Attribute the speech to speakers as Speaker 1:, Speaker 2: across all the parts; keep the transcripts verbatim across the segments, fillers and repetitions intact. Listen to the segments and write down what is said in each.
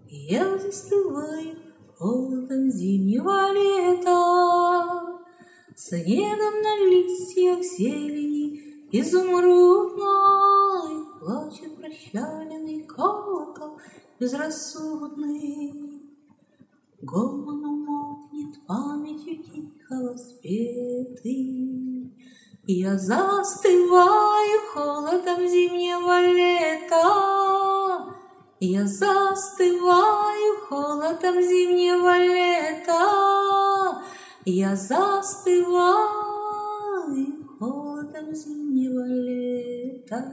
Speaker 1: Я застываю холодом зимнего лета, снегом на листьях зелени изумрудной плачет прощальный колокол безрассудный. Гомоном мокнет памятью тихо воспетый. Я застываю холодом зимнего лета, я застываю холодом зимнего лета, я застываю холодом зимнего лета.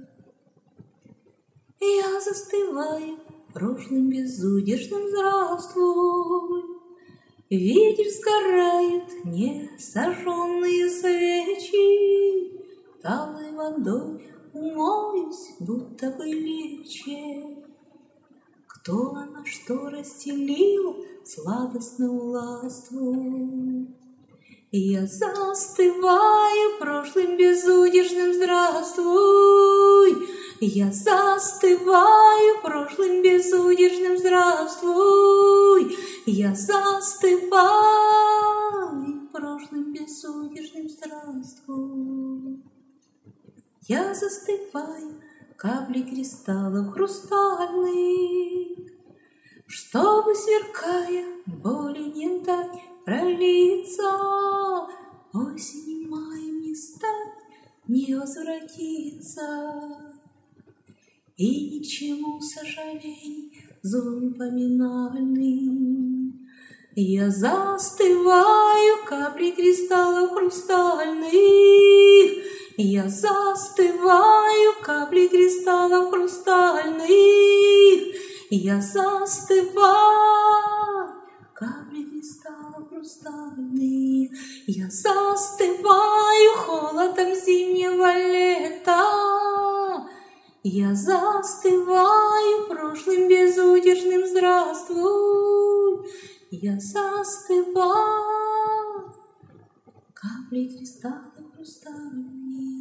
Speaker 1: Я застываю прошлым безудержным здравствуй. Ветер сгорает несожженные свечи, талой водой умоюсь, будто бы легче. Кто она, что расстелила сладостную ластву? Я застываю прошлым безудержным здравствуй. Я застываю прошлым безудержным здравствуй. Я застываю прошлым безудержным здравствуй. Я застываю капли кристаллов хрустальных, чтобы, сверкая, боли не дать пролиться. Осенью маем не стать, не возвратиться. И ни к чему сожалений зон поминальный. Я застываю капли кристаллов хрустальных. Я застываю капли кристаллов хрустальных. Я застываю капли кристаллов хрустальных. Я застываю холодом зимнего лета. Я застываю прошлым безудержным здравствуй. Я застываю капли кристаллов хрустальных.